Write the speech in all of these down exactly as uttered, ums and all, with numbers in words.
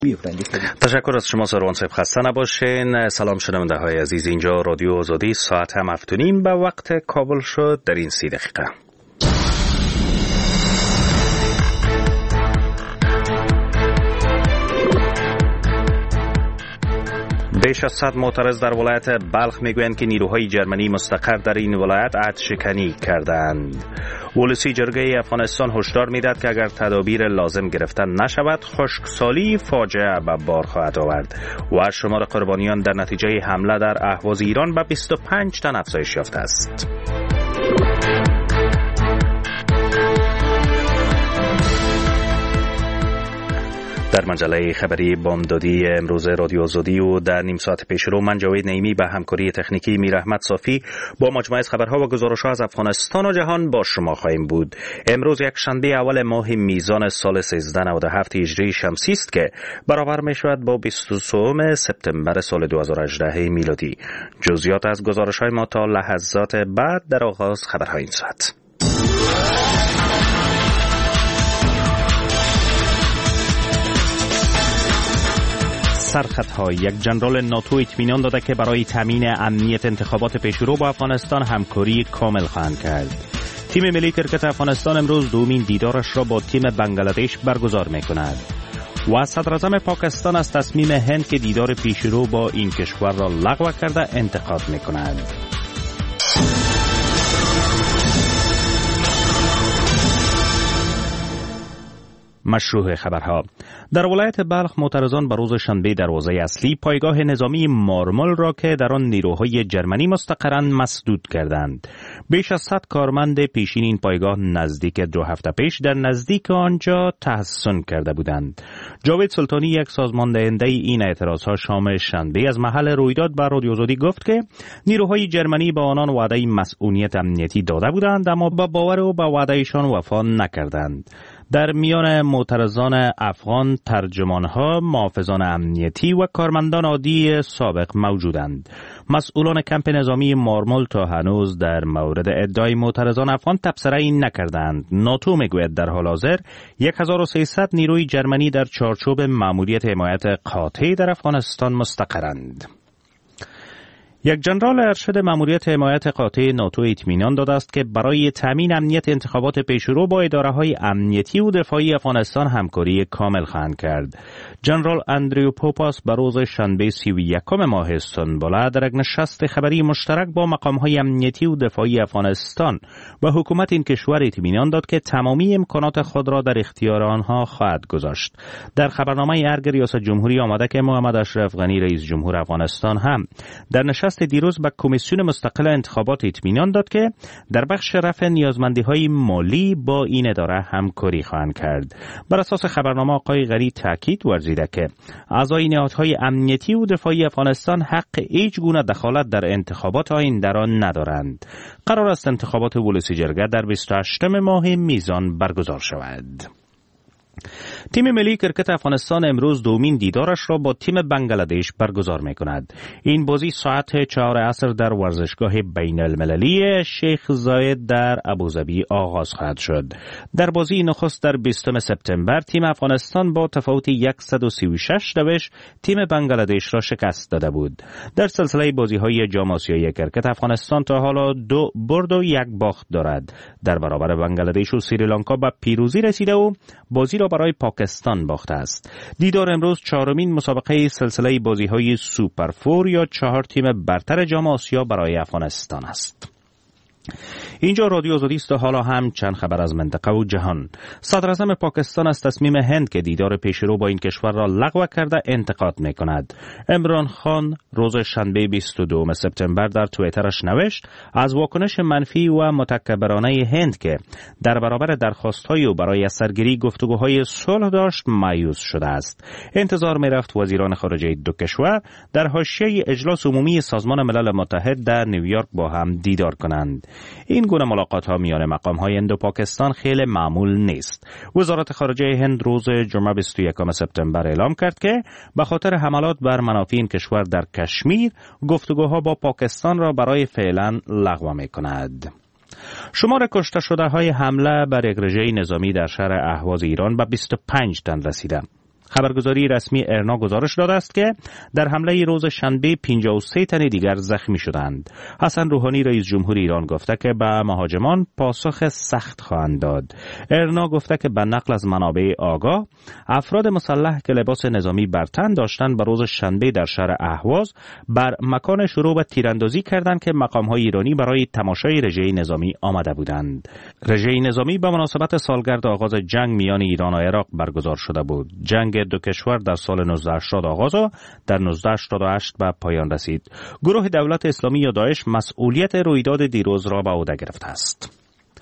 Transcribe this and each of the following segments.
تشکر از شما سروان صاحب، خسته نباشین. سلام شنونده های عزیز، اینجا رادیو آزادی، ساعت هم هفتونیم به وقت کابل شد در این سی دقیقه. بیش از صد معترض در ولایت بلخ میگویند که نیروهای جرمنی مستقر در این ولایت عهدشکنی کردند. ولسی جرگه افغانستان هشدار میداد که اگر تدابیر لازم گرفته نشود خشکسالی فاجعه به بار خواهد آورد و شمار قربانیان در نتیجه حمله در اهواز ایران به بیست و پنج تن افزایش یافته است. در مجله خبری بامدادی امروز رادیو آزادی و در نیم ساعت پیش رو من جاوید نعیمی به همکاری تکنیکی میر احمد صافی با مجموعه خبرها و گزارش‌ها از افغانستان و جهان با شما خواهیم بود. امروز یک شنبه اول ماه میزان سال سیزده نود و هفت هجری شمسی است که برابر می‌شود با بیست و سه سپتامبر سال دو هزار و هجده میلادی. جزئیات از گزارش‌های ما تا لحظات بعد در آغاز خبرهای این ساعت. سرخطها: یک جنرال ناتو اطمینان داده که برای تامین امنیت انتخابات پیشرو با افغانستان همکاری کامل خواهند کرد. تیم ملی کرکت افغانستان امروز دومین دیدارش را با تیم بنگلادش برگزار می‌کند. و صدراعظم پاکستان از تصمیم هند که دیدار پیشرو با این کشور را لغو کرده انتقاد می‌کند. مشروع خبرها: در ولایت بلخ معترضان به روز شنبه دروازه اصلی پایگاه نظامی مارمل را که در آن نیروهای جرمنی مستقرند مسدود کردند. بیش از صد کارمند پیشین این پایگاه نزدیک دو هفته پیش در نزدیک آنجا تحصن کرده بودند. جاوید سلطانی، یک سازماندهنده این اعتراضها، شام شنبه از محل رویداد به رادیو آزادی گفت که نیروهای جرمنی به آنان وعده مسئولیت امنیتی داده بودند اما با باور و به وعدهشان وفا نکردند. در میان معترضان افغان ترجمانها، محافظان امنیتی و کارمندان عادی سابق موجودند. مسئولان کمپ نظامی مارمل تا هنوز در مورد ادعای معترضان افغان تبصره‌ای نکردند. ناتو میگوید در حال حاضر هزار و سیصد نیروی جرمنی در چارچوب مأموریت حمایت قاطع در افغانستان مستقرند. یک جنرال ارشد مأموریت حمایت قاطع ناتو اطمینان داده است که برای تامین امنیت انتخابات پیشرو با اداره‌های امنیتی و دفاعی افغانستان همکاری کامل خواهند کرد. جنرال اندریو پوپاس به روز شنبه سی و یکم ماه استانبول در یک نشست خبری مشترک با مقام‌های امنیتی و دفاعی افغانستان و حکومت این کشور اطمینان داد که تمامی امکانات خود را در اختیار آنها خواهد گذاشت. در خبرنامه ارگ ریاست جمهوری آمده که محمد اشرف غنی رئیس جمهور افغانستان هم در نشست دیروز به کمیسیون مستقل انتخابات اطمینان داد که در بخش رفع نیازمندی‌های مالی با این اداره همکاری خواهند کرد. بر اساس خبرنامه آقای غنی تاکید ورزیده که اعضای نهادهای امنیتی و دفاعی افغانستان حق هیچ گونه دخالت در انتخابات آینده را ندارند. قرار است انتخابات ولسی جرگه در بیست و هشتم ماه میزان برگزار شود. تیم ملی کرکت افغانستان امروز دومین دیدارش را با تیم بنگلادش برگزار می‌کند. این بازی ساعت چهار عصر در ورزشگاه بین المللی شیخ زاید در ابوظبی آغاز خواهد شد. در بازی نخست در بیستم سپتامبر تیم افغانستان با تفاوت صد و سی و شش دوش تیم بنگلادش را شکست داده بود. در سلسله بازی‌های جام آسیایی کرکت افغانستان تا حالا دو برد و یک باخت دارد. در برابر بنگلادش و سریلانکا به پیروزی رسیده و بازی را برای پاکستان باخته است. دیدار امروز چهارمین مسابقه سلسله بازی‌های سوپر فور یا چهار تیم برتر جام آسیا برای افغانستان است. اینجا رادیو آزادی است. حالا هم چند خبر از منطقه و جهان. صدراعظم پاکستان از تصمیم هند که دیدار پیشرو با این کشور را لغو کرده انتقاد می‌کند. عمران خان روز شنبه بیست و دو سپتامبر در توییترش نوشت از واکنش منفی و متکبرانه هند که در برابر درخواست‌های او برای سرگیری گفتگوهای صلح داشت مایوس شده است. انتظار می‌رفت وزیران خارجه دو کشور در حاشیه اجلاس عمومی سازمان ملل متحد در نیویورک با هم دیدار کنند. این گونه ملاقات ها میان مقام های هند و پاکستان خیلی معمول نیست. وزارت خارجه هند روز جمعه بیست و یکم سپتامبر اعلام کرد که به خاطر حملات بر منافع این کشور در کشمیر گفتگوها با پاکستان را برای فعلا لغو می‌کند. شمار کشته شده های حمله بر یک رژه نظامی در شهر اهواز ایران به بیست و پنج تن رسیده. خبرگزاری رسمی ارنا گزارش داده است که در حمله روز شنبه پنجاه و سه تن دیگر زخمی شدند. حسن روحانی رئیس جمهور ایران گفته که به مهاجمان پاسخ سخت خواهند داد. ارنا گفته که به نقل از منابع آگاه، افراد مسلح که لباس نظامی بر تن داشتند به روز شنبه در شهر اهواز بر مکان شروع به تیراندازی کردند که مقام‌های ایرانی برای تماشای رژه نظامی آمده بودند. رژه نظامی به مناسبت سالگرد آغاز جنگ میان ایران و عراق برگزار شده بود. جنگ دو کشور در سال نوزده هشتاد آغاز و در نوزده هشتاد و هشت به پایان رسید. گروه دولت اسلامی یا داعش مسئولیت رویداد دیروز را به عهده گرفته است.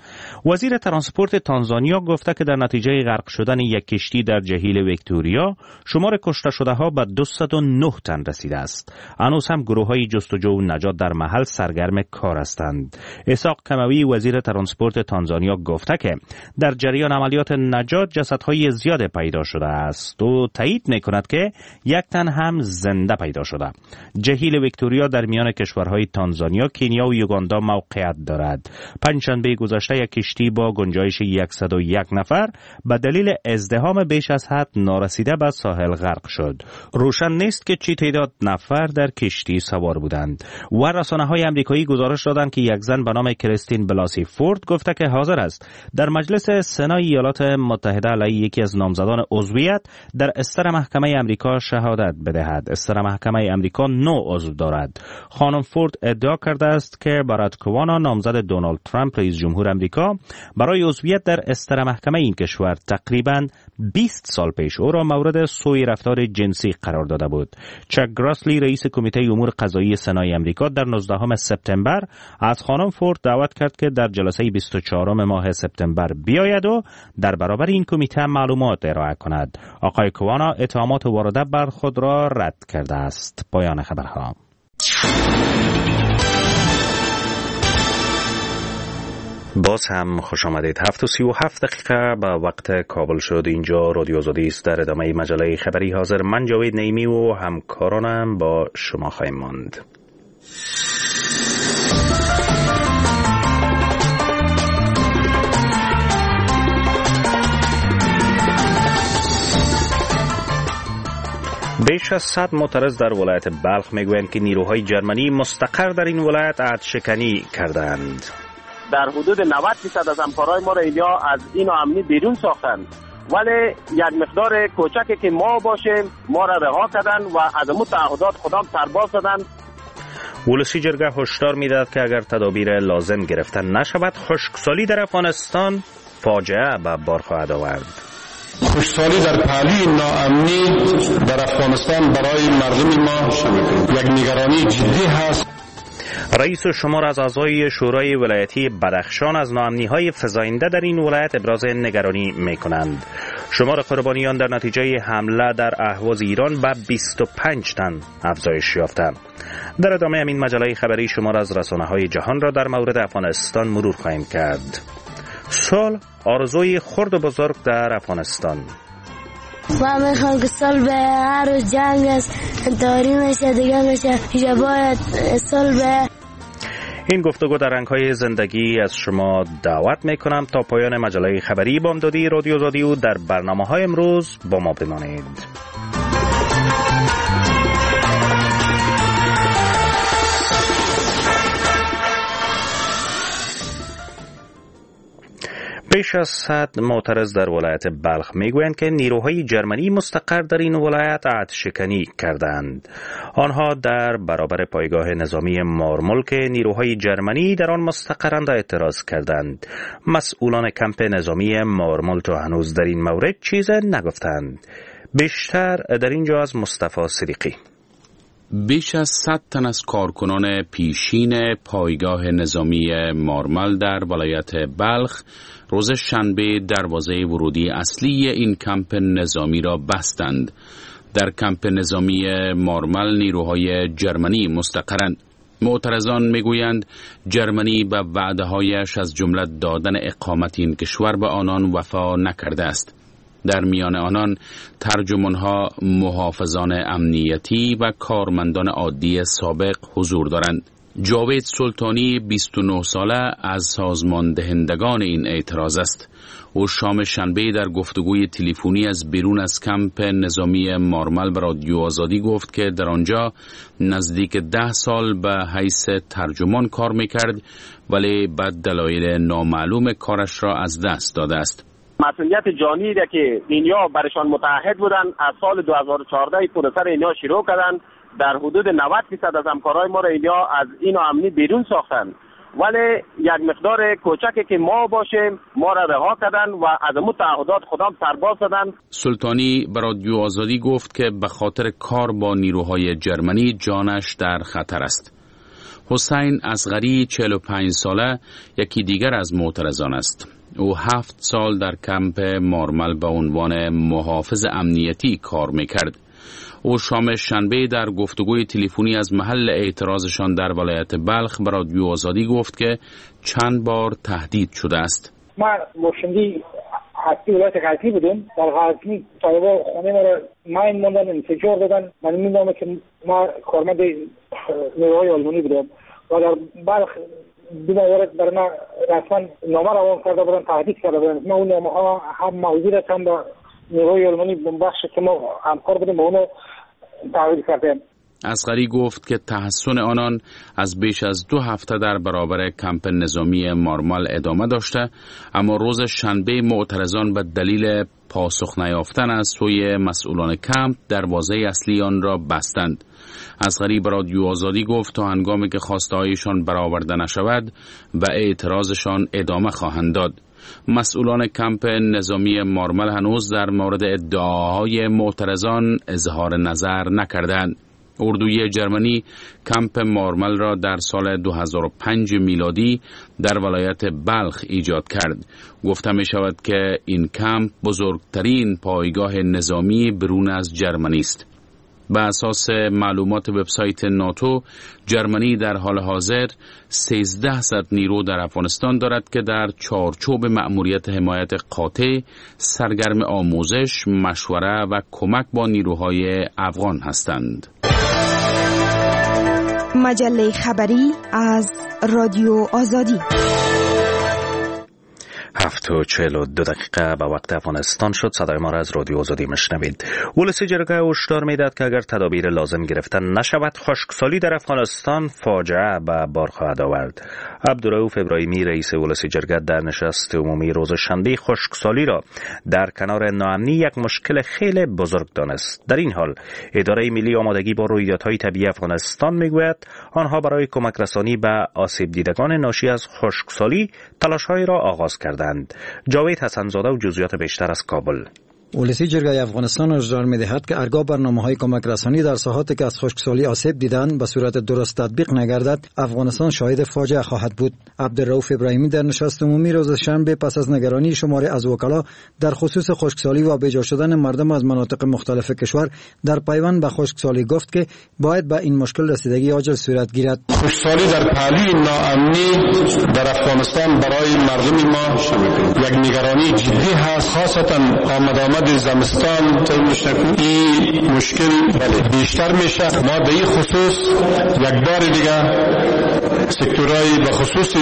وزیر ترانسپورت تانزانیا گفته که در نتیجه غرق شدن یک کشتی در جهیل ویکتوریا شمار کشته شده ها به دویست و نه تن رسیده است. هنوز هم گروه های جستجو و نجات در محل سرگرم کار هستند. اسحاق کموی وزیر ترانسپورت تانزانیا گفته که در جریان عملیات نجات جسدهای زیاد پیدا شده است و تایید میکند که یک تن هم زنده پیدا شده. جهیل ویکتوریا در میان کشورهای تانزانیا، کنیا و یوگاندا موقعیت دارد. پنجشنبه گذشته یک کشتی با گنجایش صد و یک نفر به دلیل ازدحام بیش از حد نارسیده به ساحل غرق شد. روشن نیست که چی تعداد نفر در کشتی سوار بودند. و رسانه‌های آمریکایی گزارش دادند که یک زن به نام کریستین بلاسی فورد گفته که حاضر است در مجلس سنای ایالات متحده علیه یکی از نامزدان عضویت در استر محکمه آمریکا شهادت بدهد. استر محکمه آمریکا نه عضو دارد. خانم فورد ادعا کرده است که باراک اوباما نامزد دونالد ترامپ رئیس جمهور آمریکا برای عضویت در استر محکمه این کشور تقریباً بیست سال پیش او را مورد سوء رفتار جنسی قرار داده بود. چک گراسلی رئیس کمیته امور قضایی سنای آمریکا در نوزدهم سپتامبر از خانم فورد دعوت کرد که در جلسه بیست و چهارم ماه سپتامبر بیاید و در برابر این کمیته معلومات ارائه کند. آقای اوباما اتهامات وارده بر خود را رد کرده است. پایان خبرها. باز هم خوش آمدید. هفت و سی و هفت دقیقه به وقت کابل شد. اینجا رادیو آزادی است. در ادامه مجله خبری حاضر من جاوید نعیمی و همکارانم با شما خواهیم ماند. بیش از صد معترض در ولایت بلخ میگویند که نیروهای جرمنی مستقر در این ولایت عهدشکنی کردند. در حدود نود درصد از همکارای ما را اینجا از این امنی بیرون ساختند، ولی یک مقدار کوچکی که ما باشیم ما را رها کردند و از امو تعهدات خودم سرباز دادند. ولسی جرگه هشدار میدهد که اگر تدابیر لازم گرفته نشود خشکسالی در افغانستان فاجعه به بار خواهد آورد. خشکسالی در پهلوی ناامنی در افغانستان برای مردم ما یک نگرانی جدی هست. رئیس شمار از اعضای شورای ولایتی بدخشان از ناامنی‌های فزاینده در این ولایت ابراز نگرانی می‌کنند. شمار قربانیان در نتیجه حمله در اهواز ایران به بیست و پنج تن افزایش یافته. در ادامه همین مجله خبری شمار از رسانه‌های جهان را در مورد افغانستان مرور خواهیم کرد. سال آرزوی خرد و بزرگ در افغانستان. و میخوام که سال به هر روز جنگ است، انتحاری میشه دیگه میشه، اینجا باید سال به. این گفتگو در رنگ‌های زندگی از شما دعوت میکنم تا پایان مجله خبری بامدادی رادیو آزادی و در برنامه‌های امروز با ما بمانید. بیش از صد معترض در ولایت بلخ میگویند که نیروهای جرمنی مستقر در این ولایت عهدشکنی کردند. آنها در برابر پایگاه نظامی مارمول که نیروهای جرمنی در آن مستقرند اعتراض کردند. مسئولان کمپ نظامی مارمول تا هنوز در این مورد چیز نگفتند. بیشتر در اینجا از مصطفی صدیقی. بیش از صد تن از کارکنان پیشین پایگاه نظامی مارمل در ولایت بلخ روز شنبه دروازه ورودی اصلی این کمپ نظامی را بستند. در کمپ نظامی مارمل نیروهای جرمنی مستقرند. معترضان میگویند جرمنی به وعده‌هایش از جمله دادن اقامت این کشور به آنان وفا نکرده است. در میان آنان ترجمانها، محافظان امنیتی و کارمندان عادی سابق حضور دارند. جاوید سلطانی بیست و نه ساله از سازمان دهندگان این اعتراض است. او شام شنبه در گفتگوی تلفنی از بیرون از کمپ نظامی مارمل به رادیو آزادی گفت که در آنجا نزدیک ده سال به حیث ترجمان کار میکرد، ولی بعد دلایل نامعلوم کارش را از دست داده است. مسئولیت جانی را که اینیا برشان متعهد بودن از سال دو هزار و چهارده پروسه اینیا شروع کردن، در حدود نود درصد از همکارای ما را اینیا از این امنی بیرون ساختن، ولی یک مقدار کوچکی که ما باشیم ما را رها کردن و از امو تعهدات خودم سرباز دادن. سلطانی به رادیو آزادی گفت که به خاطر کار با نیروهای جرمنی جانش در خطر است. حسین اصغری چهل و پنج ساله یکی دیگر از معترضان است. او هفت سال در کمپ مارمل به عنوان محافظ امنیتی کار میکرد. او شام شنبه در گفتگوی تلفنی از محل اعتراضشان در ولایت بلخ به رادیو آزادی گفت که چند بار تهدید شده است. ما باشندی حتی ولایت غزنی بودیم. در غزنی طالبا خانه ما را ماین موندن، انفجار دادن. من میدونم که ما کارمند نیروهای آلمانی بودم و در بلخ دو مورد بر ما رسما نامه روان کرده بودن، تهدید کرده بودن. ما اون نامه ها هم موجود است، هم با نیروهای آلمانی بخش که ما همکار بودیم با اونو تحویل کردیم. اصغری گفت که تحسن آنان از بیش از دو هفته در برابر کمپ نظامی مارمل ادامه داشته، اما روز شنبه معترضان به دلیل پاسخ نیافتن از سوی مسئولان کمپ دروازه اصلی آن را بستند. اصغری به رادیو آزادی گفت تا هنگامی که خواسته هایشان برآورده نشود و اعتراضشان ادامه خواهند داد. مسئولان کمپ نظامی مارمل هنوز در مورد ادعاهای معترضان اظهار نظر نکردند. اردوی جرمنی کمپ مارمل را در سال دو هزار و پنج میلادی در ولایت بلخ ایجاد کرد. گفته می شود که این کمپ بزرگترین پایگاه نظامی برون از جرمنی است. به اساس معلومات وبسایت ناتو، جرمنی در حال حاضر سیزده صد نیرو در افغانستان دارد که در چارچوب مأموریت حمایت قاطع سرگرم آموزش، مشوره و کمک با نیروهای افغان هستند. مجله خبری از رادیو آزادی. هفت و چهل و دو دقیقه به وقت افغانستان شد. صدای ما را از رادیو آزادی مشنوید. ولسی جرگه هشدار می‌دهد که اگر تدابیر لازم گرفته نشود، خشکسالی در افغانستان فاجعه به بار خواهد آورد. عبدالرؤوف ابراهیمی رئیس ولسی جرگه در نشست عمومی روز شنبه خشکسالی را در کنار ناامنی یک مشکل خیلی بزرگ دانست. در این حال اداره ملی آمادگی با رویدادهای طبیعی افغانستان میگوید آنها برای کمک رسانی به آسیب دیدگان ناشی از خشکسالی تلاش‌هایی را آغاز کردند. جاوید حسن‌زاده و جزئیات بیشتر از کابل. ولسی جرگه افغانستان هشدار می‌دهد که هرگاه برنامه‌های کمک رسانی در ساحاتی که از خشکسالی آسیب دیدند به صورت درست تطبیق نگردد، افغانستان شاهد فاجعه خواهد بود. عبدالرؤوف ابراهیمی در نشست عمومی روز شنبه پس از نگرانی شماری از وکلا در خصوص خشکسالی و بیجا شدن مردم از مناطق مختلف کشور در پیوند به خشکسالی گفت که باید به این مشکل رسیدگی عاجل صورت گیرد. خشکسالی در پهلوی ناامنی در افغانستان برای مردم ما یک نگرانی جدی هست، خاصتا آمد زمستان این مشکل بیشتر میشه. ما در این خصوص یک بار دیگه سکتورهای به خصوص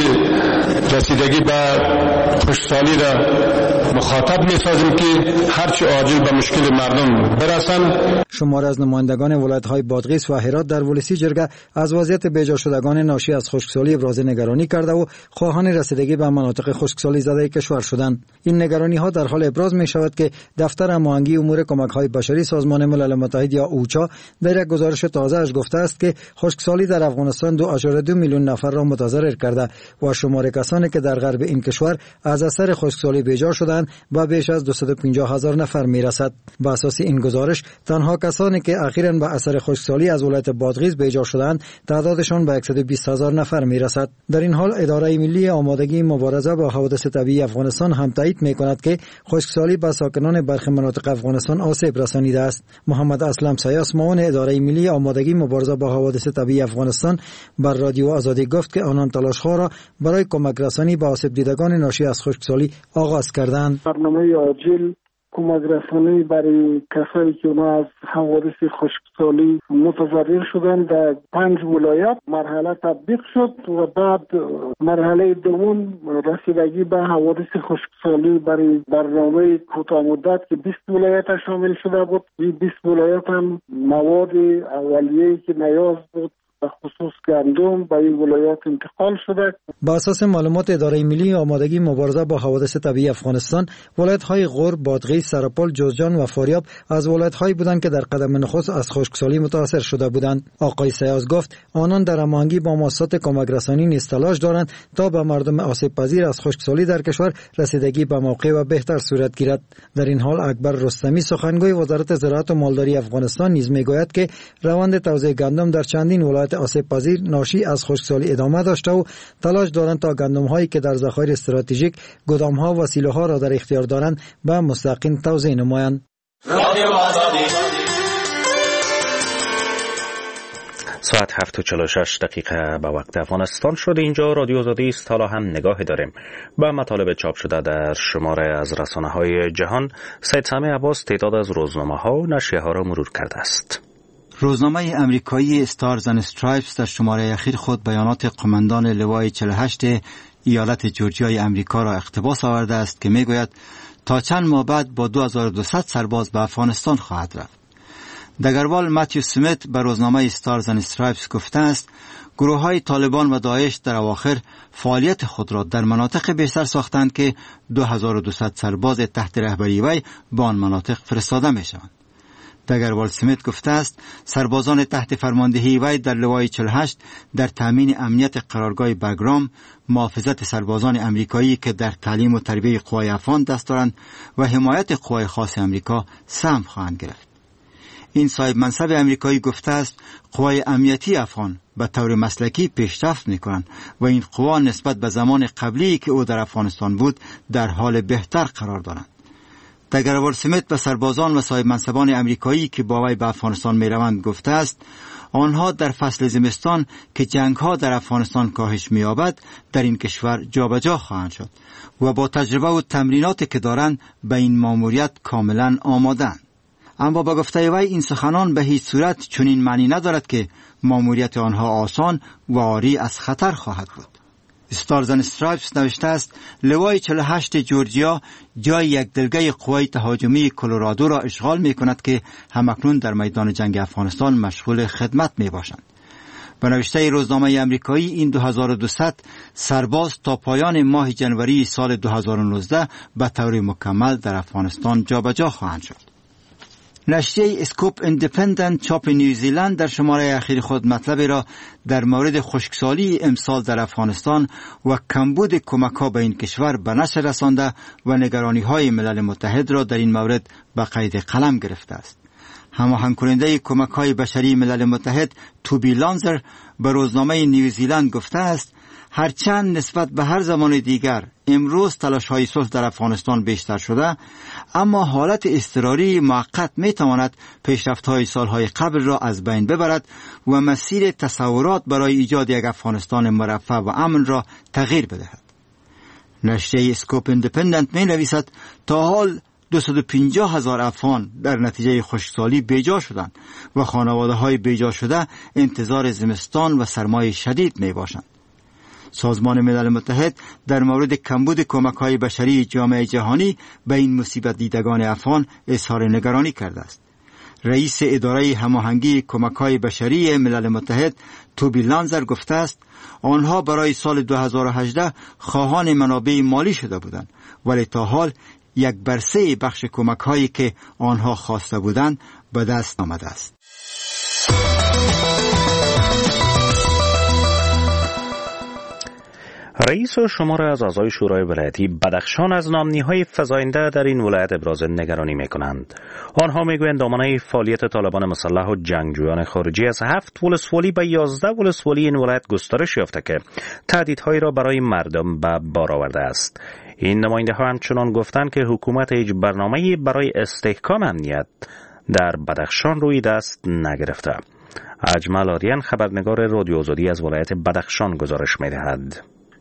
رسیدگی به خشکسالی را مخاطب میسازیم که هرچی عاجل به مشکل مردم برسن. شمار از نمایندگان ولایت‌های بادغیس و هرات در ولسی جرگه از وضعیت بیجا شدگان ناشی از خشکسالی ابراز نگرانی کرده و خواهان رسیدگی به مناطق خشکسالی زده کشور شدند. این نگرانی‌ها در حال ابراز می‌شود که دفتر هماهنگی امور کمک‌های بشری سازمان ملل متحد یا اوچا در یک گزارش تازه‌اش گفته است که خشکسالی در افغانستان دو ممیز دو میلیون نفر را متضرر کرده و شمار کسانی که در غرب این کشور از اثر خشکسالی بیجا شدند به بیش از دویست و پنجاه هزار نفر میرسد. بر اساس این گزارش تنها کسانی که اخیراً به اثر خشکسالی از ولایت بادغیس بیجا شدند تعدادشان به صد و بیست هزار نفر میرسد. در این حال اداره ملی آمادگی مبارزه با حوادث طبیعی افغانستان هم تایید میکند که خشکسالی به ساکنان برخی مناطق افغانستان آسیب رسانیده است. محمد اسلم سیاس معاون اداره ملی آمادگی مبارزه با حوادث طبیعی افغانستان بر رادیو آزادی گفت که آنان تلاش‌ها را برای کمک رسانی به آسیب دیدگان ناشی از خشکسالی آغاز کردند. برنامه عاجل کمک رسانی برای کسایی که اونا از حوادث خشکسالی متضرر شدن در پنج ولایت مرحله تطبیق شد و بعد مرحله دوم رسیدگی به حوادث خشکسالی برای برنامه کوتاه مدت که بیست ولایت شامل شده بود. این بیست ولایت هم مواد اولیه‌ای که نیاز بود به خصوص گندم به این ولایات انتقال شده. با اساس معلومات اداره ملی آمادگی مبارزه با حوادث طبیعی افغانستان، ولایت‌های غور، بادغیس، سرپل، جوزجان و فاریاب از ولایت‌هایی بودند که در قدم نخست از خشکسالی متاثر شده بودند. آقای سیاز گفت آنان در هماهنگی با مؤسسات کمک رسانی نیز تلاش دارند تا به مردم آسیب پذیر از خشکسالی در کشور رسیدگی به موقع و بهتر صورت گیرد. در این حال اکبر رستمی سخنگوی وزارت زراعت و مالداری افغانستان نیز میگوید که روند توزیع گندم در چندین ولایت آسیب پذیر ناشی از خشکسالی ادامه داشته و تلاش دارند تا گندم هایی که در ذخایر استراتژیک، گدام ها و سیلو ها را در اختیار دارند به مستقیم توزیع نمایند. ساعت هفت و چهل و شش دقیقه به وقت افغانستان شد. اینجا رادیو آزادی است. حالا هم نگاه داریم به مطالب چاپ شده در شماره از رسانه های جهان. سید سامی عباس تعداد از روزنامه ها و نشریه ها را مرور کرده است. روزنامه امریکایی استارز اند استرایپس در شماره اخیر خود بیانات قماندان لوای چهل و هشت ایالت جورجیای امریکا را اقتباس آورده است که میگوید تا چند ماه بعد با دو هزار و دویست سرباز به افغانستان خواهد رفت. دگروال متیو سمیت به روزنامه استارز اند استرایپس گفته است گروه های طالبان و داعش در اواخر فعالیت خود را در مناطق بیشتر ساختند که دو هزار و دویست سرباز تحت رهبری وی به آن مناطق فرستاده می شوند. دگروال سمیت گفته است سربازان تحت فرماندهی وی در لوای چهل و هشت در تامین امنیت قرارگاه بگرام، محافظت سربازان امریکایی که در تعلیم و تربیت قوای افغان دست دارند و حمایت قوای خاص امریکا سهم خواهند گرفت. این صاحب منصب امریکایی گفته است قوای امنیتی افغان به طور مسلکی پیشرفت می‌کنند و این قوا نسبت به زمان قبلی که او در افغانستان بود در حال بهتر قرار دارند. دگروال سمیت به سربازان و صاحب منصبان امریکایی که با وی به افغانستان می‌روند گفته است آنها در فصل زمستان که جنگ‌ها در افغانستان کاهش می‌یابد در این کشور جابجا خواهند شد و با تجربه و تمریناتی که دارند به این مأموریت کاملا آماده‌اند. اما با گفته وی این سخنان به هیچ صورت چنین معنی ندارد که مأموریت آنها آسان و عاری از خطر خواهد بود. استارز اند استرایپس نوشته است لوای چهل و هشت جورجیا جای یک دلگه قوای تهاجمی کلرادو را اشغال می کند که همکنون در میدان جنگ افغانستان مشغول خدمت می باشند. به نوشته روزنامه امریکایی این دو هزار و دویست سرباز تا پایان ماه جنوری سال دو هزار و نوزده به طور مکمل در افغانستان جابجا خواهند شد. نشریه اسکوپ اندیپندنت چاپ نیوزیلند در شماره اخیر خود مطلبی را در مورد خشکسالی امسال در افغانستان و کمبود کمک‌ها به این کشور به نشر رسانده و نگرانی‌های ملل متحد را در این مورد به قید قلم گرفته است. هماهنگ کننده کمک‌های بشری ملل متحد توبی لانزر به روزنامه نیوزیلند گفته است هرچند نسبت به هر زمان دیگر امروز تلاش‌های صلح در افغانستان بیشتر شده، اما حالت اضطراری موقت می‌تواند پیشرفت‌های سال‌های قبل را از بین ببرد و مسیر تصورات برای ایجاد یک افغانستان مرفه و امن را تغییر بدهد. نشریه اسکوپ اندیپندنت می‌نویسد تا حال دویست و پنجاه هزار افغان در نتیجه خشکسالی بیجا شدند و خانواده‌های بیجا شده انتظار زمستان و سرمای شدید می‌باشند. سازمان ملل متحد در مورد کمبود کمک‌های بشری جامعه جهانی به این مصیبت دیدگان افغان اظهار نگرانی کرده است. رئیس اداره هماهنگی کمک‌های بشری ملل متحد توبی لانزر گفته است آنها برای سال دو هزار و هجده خواهان منابع مالی شده بودند ولی تا حال یک بر سه بخش کمک‌هایی که آنها خواسته بودند به دست آمده است. رئیس و شمار از اعضای شورای ولایتی بدخشان از نامنی‌های فزاینده در این ولایت ابراز نگرانی می‌کنند. آنها می‌گویند دامنه فعالیت طالبان مسلح و جنگجویان خارجی از هفت ولسوالی به یازده ولسوالی این ولایت گسترش یافته که تهدیدهایی را برای مردم به بار آورده است. این نماینده‌ها همچنان گفتند که حکومت هیچ برنامه‌ای برای استحکام امنیت در بدخشان روی دست نگرفته. اجمل آریان خبرنگار رادیو آزادی از ولایت بدخشان گزارش می‌دهد.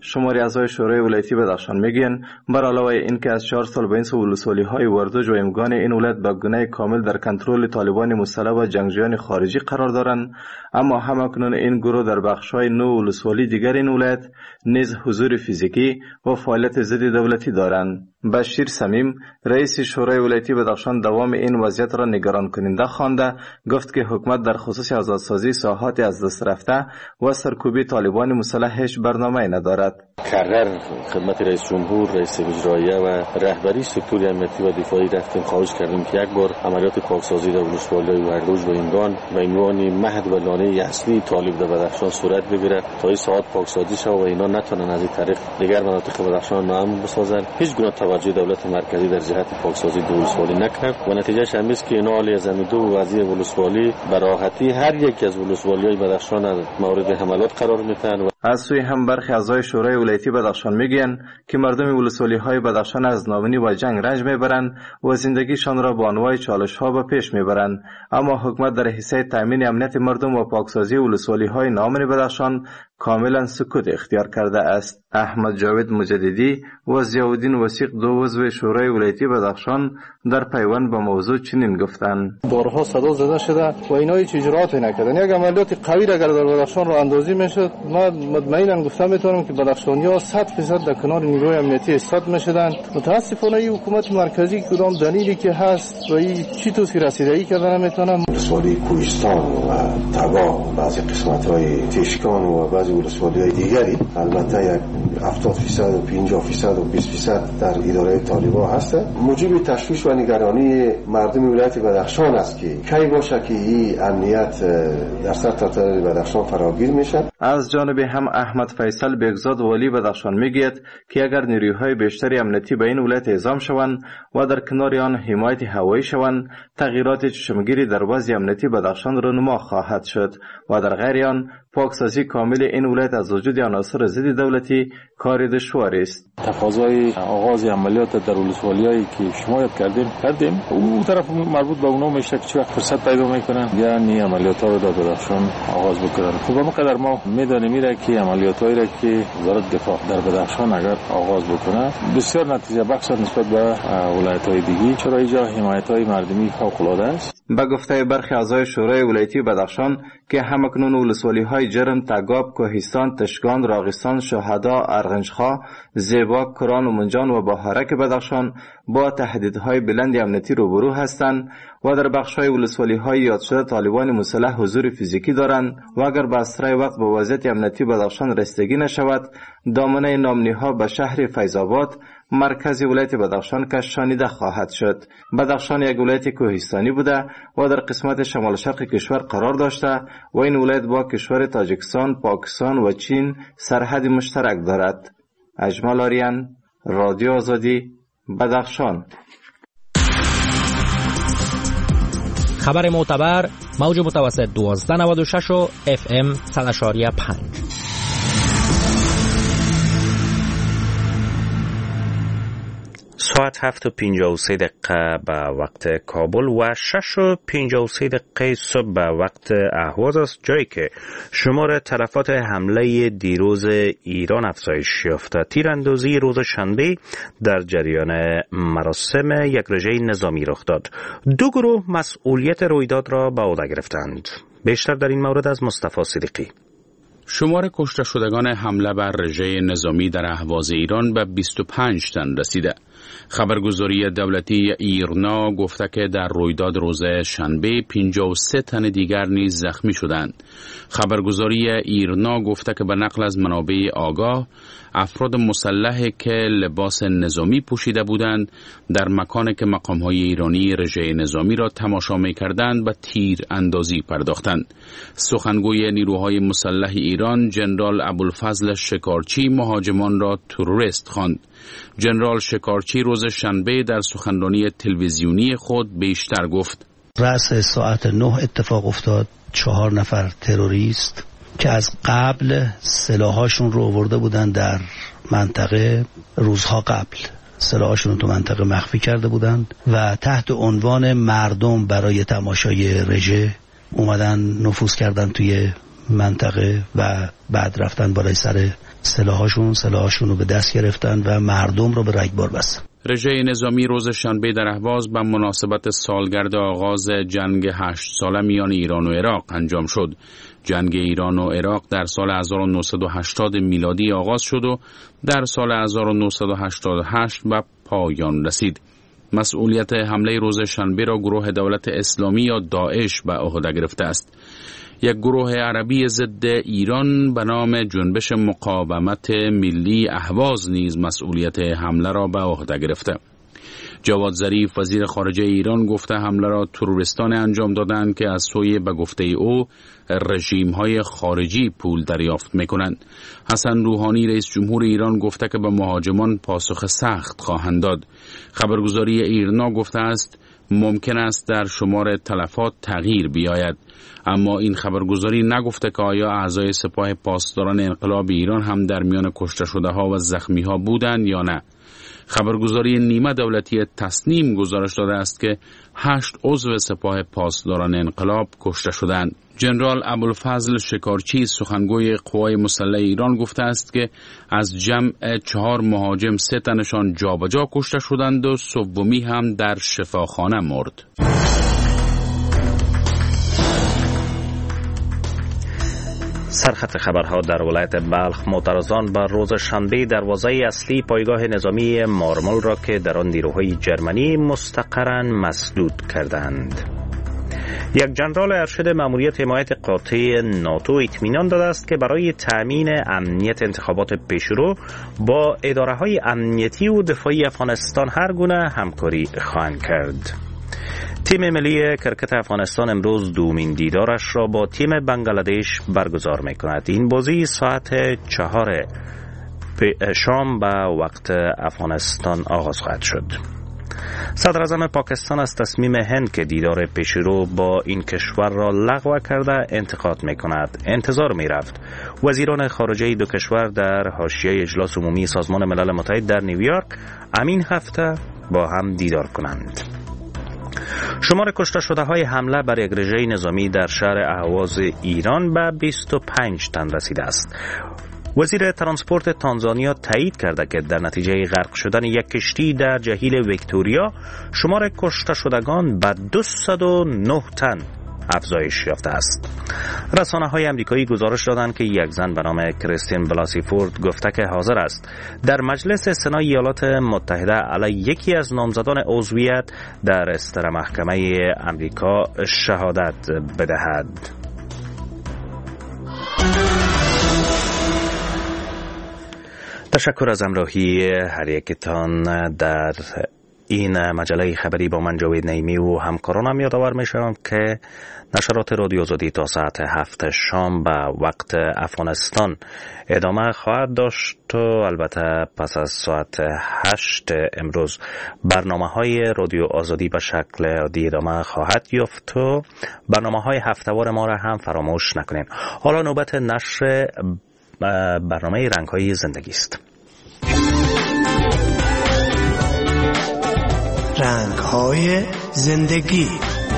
شماری اعضای شورای ولایتی بدخشان میگن بر علاوه اینکه از چهار سال به این سو ولسوالی های وردوج و امگان این ولایت به گونه کامل در کنترل طالبان مسلح و جنگجویان خارجی قرار دارند، اما همکنون این گروه در بخش‌های نو ولسوالی دیگر این ولایت نیز حضور فیزیکی و فعالیت ضد دولتی دارند. بشیر سمیم رئیس شورای ولایتی بدخشان دوام این وضعیت را نگران کننده خوانده، گفت که حکومت در خصوص آزادسازی ساحات از دست رفته و سرکوبی طالبان مسلح هیچ برنامه‌ای ندارد. کرر خدمت رئیس جمهور، رئیس اجراییه و رهبری سکتور امنیتی و دفاعی رفتیم خواهش کردیم که یک بار عملیات پاکسازی در ولسوالی وردوج و ایندان و عنوان مهد و لانه اصلی طالب در بدخشان صورت بگیرد تا این ساعت پاکسازی شود و اینا نتونن از این طریق دیگر مناطق بدخشان ناامن بسازند. هیچ گونه توجه دولت مرکزی در جهت پاکسازی دو ولسوالی نکرد و نتیجهش هم است که اینا حالی از دو وضعیت ولسوالی به راحتی هر یک از ولسوالی‌های بدخشان مورد حملات قرار می‌دهند. از سوی هم برخی اعضای شورای ولایتی بدخشان میگن که مردم ولسوالی‌های بدخشان از ناامنی و جنگ رنج میبرند و زندگیشان را با انواع چالش‌ها به پیش میبرند، اما حکومت در حیث تامین امنیت مردم و پاکسازی ولسوالی‌های ناامن بدخشان کاملا سکوت اختیار کرده است. احمد جاوید مجددی و ضیاءالدین وثیق دو عضو شورای ولایتی بدخشان در پیوند به موضوع چنین گفتند: بارها صدا زده شده و اینا هیچ اجرااتی نکردن. یک عملیات قوی اگر در بدخشان را اندازی میشد، ما مطمئنا گفتم میتونم که بدخشانی‌ها صد درصد در کنار نیروی امنیتی استاد میشدن. متاسفانه این حکومت مرکزی کدام دلیلی که هست و این چی توسی رسیدگی کردن نمیتونم. ولسوالی کوهستان و تبا، بعضی قسمت‌های تشکان و بعضی ولسوالی‌های دیگری البته یک هفتاد درصد و پنجاه درصد و بیست درصد در اداره طالبان هست. موجب تشویش و نگرانی مردم ولایت بدخشان است که کی باشه که این امنیت در سطح بدخشان فراگیر میشه. از جانب هم احمد فیصل بگزاد والی بدخشان میگوید که اگر نیروهای بیشتری امنیتی به این ولایت اعزام شوند و در کنار آن حمایت هوایی شوند، تغییرات چشمگیری در وضع امنیتی بدخشان رونما خواهد شد و در غیر آن پاکسازی کامل این ولایت از وجود عناصر ضد دولتی کار دشوار است. تقاضای آغاز عملیات در ولسوالی‌هایی که شما یاد کردیم کردیم، اون طرف مربوط به اونها میشه که چه وقت فرصت پیدا میکنن یعنی عملیات‌ها رو در بدخشان آغاز بکنن. خب ما قدر ما میدانیم میره که عملیاتایی را که وزارت دفاع در بدخشان اگر آغاز بکنه بسیار نتیجه بخش نسبت به ولایت‌های دیگه، چرا اینجا حمایت‌های مردمی فوق‌العاده است. به گفته برخی اعضای شورای ولایتی بدخشان که همکنون ولسوالی‌های جرم، تگاب، کوهستان، تشگان، راغستان، شهدا، ارغنجخا، زیبا، کران و منجان و بهارک بدخشان با تهدیدهای بلند امنیتی روبرو هستند و در بخش‌های ولسوالی‌های یاد شده طالبان مسلح حضور فیزیکی دارند و اگر به اسرع وقت به وضعیت امنیتی بدخشان رسیدگی نشود، دامنه نامنی‌ها به شهر فیض‌آباد مرکز ولایت بدخشان کشانیده خواهد شد. بدخشان یک ولایت کوهستانی بوده و در قسمت شمال شرق کشور قرار داشته و این ولایت با کشور تاجیکستان، پاکستان و چین سرحد مشترک دارد. اجمل آریان، رادیو آزادی، بدخشان. خبر معتبر، موج متوسط دوازده نود و شش و اف ام صد و پنج. ساعت هفت و پنجاه و سه دقیقه به وقت کابل و شش و پنجاه و سه دقیقه صبح به وقت اهواز است، جایی که شمار تلفات حمله دیروز ایران افزایش یافته. تیراندازی روز شنبه در جریان مراسم یک رژه نظامی رخ داد. دو گروه مسئولیت رویداد را به عهده گرفتند. بیشتر در این مورد از مصطفی صدیقی. شمار کشته شدگان حمله بر رژه نظامی در اهواز ایران به بیست و پنج تن رسیده. خبرگزاری دولتی ایرنا گفته که در رویداد روز شنبه پنجاه و سه تن دیگر نیز زخمی شدند. خبرگزاری ایرنا گفته که به نقل از منابع آگاه، افراد مسلحی که لباس نظامی پوشیده بودند در مکانی که مقام‌های ایرانی رژه نظامی را تماشا می‌کردند به تیر اندازی پرداختند. سخنگوی نیروهای مسلح ایران جنرال ابوالفضل شکارچی مهاجمان را تروریست خواند. جنرال شکارچی روز شنبه در سخنرانی تلویزیونی خود بیشتر گفت: رأس ساعت نه اتفاق افتاد. چهار نفر تروریست که از قبل سلاحاشون رو آورده بودن در منطقه، روزها قبل سلاحاشون رو تو منطقه مخفی کرده بودند و تحت عنوان مردم برای تماشای رژه اومدن نفوذ کردن توی منطقه و بعد رفتن بالای سر سلاحاشون سلاحاشون رو به دست گرفتن و مردم رو به رگبار بستن. رژه نظامی روز شنبه در اهواز به مناسبت سالگرد آغاز جنگ هشت ساله میان ایران و عراق انجام شد. جنگ ایران و عراق در سال هزار و نهصد و هشتاد میلادی آغاز شد و در سال هزار و نهصد و هشتاد و هشت به پایان رسید. مسئولیت حمله روز شنبه را گروه دولت اسلامی یا داعش به عهده گرفته است. یک گروه عربی ضد ایران به نام جنبش مقاومت ملی اهواز نیز مسئولیت حمله را به عهده گرفته. جواد ظریف وزیر خارجه ایران گفته حمله را تروریستان انجام دادند که از سوی به گفته او رژیم‌های خارجی پول دریافت می‌کنند. حسن روحانی رئیس جمهور ایران گفته که به مهاجمان پاسخ سخت خواهند داد. خبرگزاری ایرنا گفته است ممکن است در شمار تلفات تغییر بیاید، اما این خبرگزاری نگفته که آیا اعضای سپاه پاسداران انقلاب ایران هم در میان کشته شده ها و زخمی ها بودند یا نه. خبرگزاری نیمه دولتی تسنیم گزارش داده است که هشت عضو سپاه پاسداران انقلاب کشته شدند. جنرال ابوالفضل شکارچی سخنگوی قوای مسلح ایران گفته است که از جمع چهار مهاجم سه تنشان جابجا کشته شدند و سومی هم در شفاخانه مرد. سرخط خبرها در ولایت بلخ معترضان بر روز شنبه دروازه اصلی پایگاه نظامی مارمل را که در آن نیروهای جرمنی مستقرن مسدود کردند. یک جنرال ارشد ماموریت حمایت قاطع ناتو اطمینان داده است که برای تأمین امنیت انتخابات پیشرو با اداره‌های امنیتی و دفاعی افغانستان هر گونه همکاری خواهند کرد. تیم ملی کرکت افغانستان امروز دومین دیدارش را با تیم بنگلادش برگزار می‌کند. این بازی ساعت چهار شام به وقت افغانستان آغاز خواهد شد. صدر اعظم پاکستان از تصمیم هند که دیدار پیشرو با این کشور را لغو کرده انتقاد می‌کند. انتظار می‌رفت وزیران خارجه دو کشور در حاشیه اجلاس عمومی سازمان ملل متحد در نیویورک همین هفته با هم دیدار کنند. شمار کشته شده های حمله بر یک رژه نظامی در شهر اهواز ایران به بیست و پنج تن رسیده است. وزیر ترانسپورت تانزانیا تایید کرده که در نتیجه غرق شدن یک کشتی در جهیل ویکتوریا شمار کشته شدگان به دویست و نه تن افزایش یافته است. رسانه های امریکایی گزارش دادند که یک زن به نام کریستین بلاسی فورد گفته که حاضر است در مجلس سنا ایالات متحده علیه یکی از نامزدان عضویت در استر محکمه امریکا شهادت بدهد. تشکر از همراهی هر یکتان در این مجله خبری. با من جاوید نعیمی و همکارانم یادآور می‌شوم که نشرات رادیو آزادی تا ساعت هفت شام به وقت افغانستان ادامه خواهد داشت و البته پس از ساعت هشت امروز برنامه‌های رادیو آزادی به شکل عادی ادامه خواهد یافت و برنامه‌های هفته‌وار ما را هم فراموش نکنین. حالا نوبت نشر برنامه رنگ‌های زندگی است. رنگ‌های زندگی.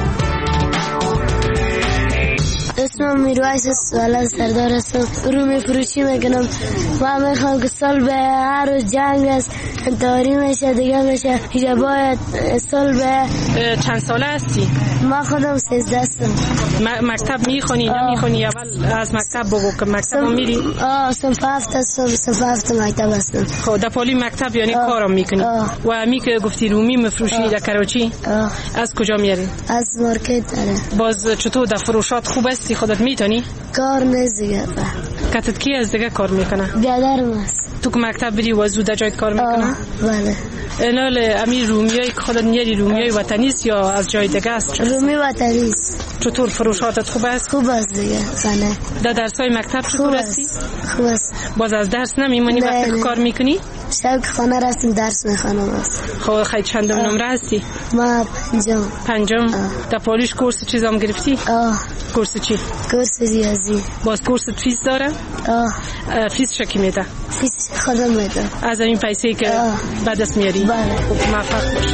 اسمم میرویس است، ولد سردار هستم. رو میفروشی میکنم و میخوام که سال به هر روز جنگ است، انتحاری میشه دیگه میشه. اینجا باید سال به. چند ساله هستی؟ ما خودم سیزده هستم. مکتب میخونی یا میخونی؟ اول از مکتب بگو که مکتب هم میری؟ آه صنف هفت هستم، صنف هفت مکتب هستم. خب در پالی مکتب یعنی کارم میکنی؟ و همی که گفتی رومی مفروشی در کراچی؟ آه. از کجا میاری؟ از مارکت داره. باز چطور در فروشات خوب هستی؟ خودت میتونی؟ کار نیست دیگه. کتت کی از دیگه کار میکنه؟ بیادرم است. تو که مکتب بری و زود جایت کار میکنه؟ بله. اینال امی رومیایی که خودت میاری رومیای وطنی است یا از جای دیگه است؟ رومی وطنی است. چطور فروشاتت خوب است؟ خوب است دیگه. زنه. در درسای مکتب چطور هستی؟ خوب است. باز از درس نمیمونی وقتی که کار میکنی؟ شب خانه رفتم درس میخوانم است. خب خیلی چندم نمره هستی؟ ما پنجم. پنجم؟ در پالیش کورس چیزام گرفتی؟ آه. کورس چی؟ کورس ریاضی. باز کورس فیس داره؟ آه. فیس چکی میده؟ فیس خودم میده. از این پیسه که به دست میاری؟ بله. خب موفق باشی.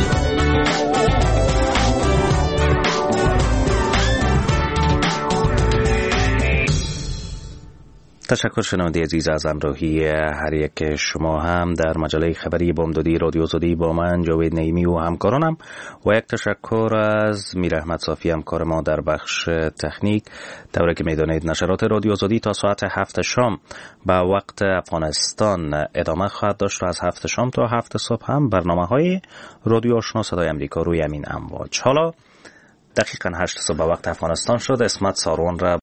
تشکر شنونده عزیز از همراهی هر یک شما هم در مجله خبری بامدادی رادیو آزادی با من جاوید نعیمی و همکارانم و یک تشکر از میر احمد صافی همکار ما در بخش تکنیک. طوری که میدانید نشرات رادیو آزادی تا ساعت هفت شام به وقت افغانستان ادامه خواهد داشت و از هفت شام تا هفت صبح هم برنامه های رادیو آشنا صدای امریکا روی همین امواج. حالا دقیقاً هشت صبح به وقت افغانستان شد. اسمت سارون را